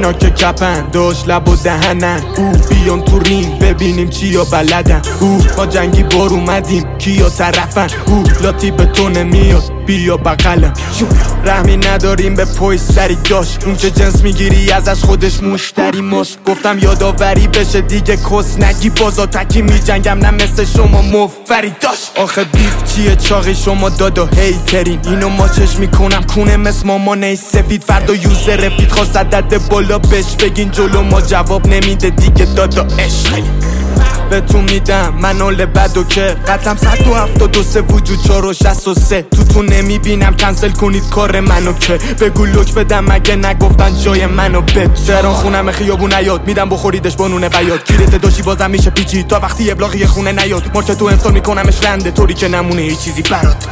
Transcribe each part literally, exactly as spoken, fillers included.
اینا که کپن داشت لب و دهنن. او بیان تو رینگ ببینیم چیا بلدن. او ما جنگی بار اومدیم کیا طرفن. او لاتی به تو نمیاد بیا بغلم. رحمی نداریم به پوی سری داشت. اون چه جنس میگیری ازش خودش مشتری ماست. گفتم یادآوری بشه دیگه کس نگی بازا تکی میجنگم نه مثل شما مفری داشت. آخه بیف چیه چاقی شما دادا هیترین. اینو ما چش میکنم کونه مثل مامانه سفید. فردا یوزر رفید خواست عدد بالا بش بگین جلو ما جواب نمیده دیگه دادا عشقی به تو میدم من اول بدو که قطعم صد و هفتاد و سه وجود چار و شست و سه. تو تو نمیبینم کنسل کنید کار منو که بگو لوک بدم مگه نگفتن جای منو بد. تهران خونم خیابون نیاد میدم بخوریدش با نونه بیاد. گیرت داشی بازم میشه پیچی تا وقتی ابلاغی خونه نیاد. مارکت تو انسان میکنمش رنده طوری که نمونه هیچ چیزی برات.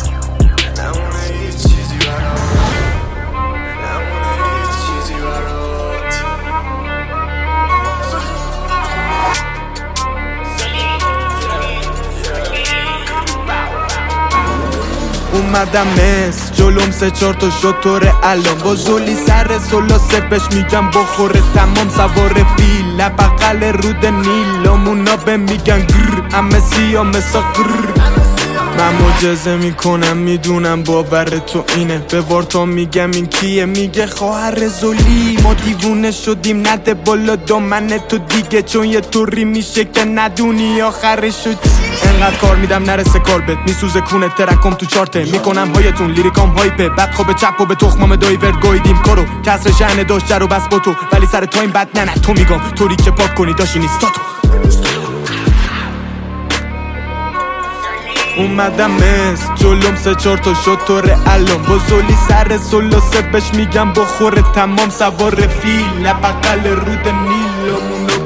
اومدم مس جلوم سه چار تا شطور الان با زولی سر سولا سپش میگم بخوره تمام سوار فیل لبقل رود نیلامونا به میگن گر همه سیا مسا گر. من معجزه میکنم میدونم باور تو اینه. به وارتا میگم این کیه میگه خواهر زولی. ما دیوونه شدیم نده بالا دامن تو دیگه چون یه طوری میشه که ندونی آخرشو چی. انقدر کار میدم نرسه کار بد میسوزه کونه ترکم تو چارته میکنم هایتون لیریکام هایپه بعد خوب چپ و به تخمام دایور گایدیم کارو کسر شهنه داشت جر و بس با تو ولی سر تایم بد نه نه تو میگم طوری که پاک کنی داشتی نیستا تو. اومدم مس جلوم سه چار تا شطور الان با زولی سر سولا سه بش میگم بخوره تمام سوار فیل لبقل رود نیلامونو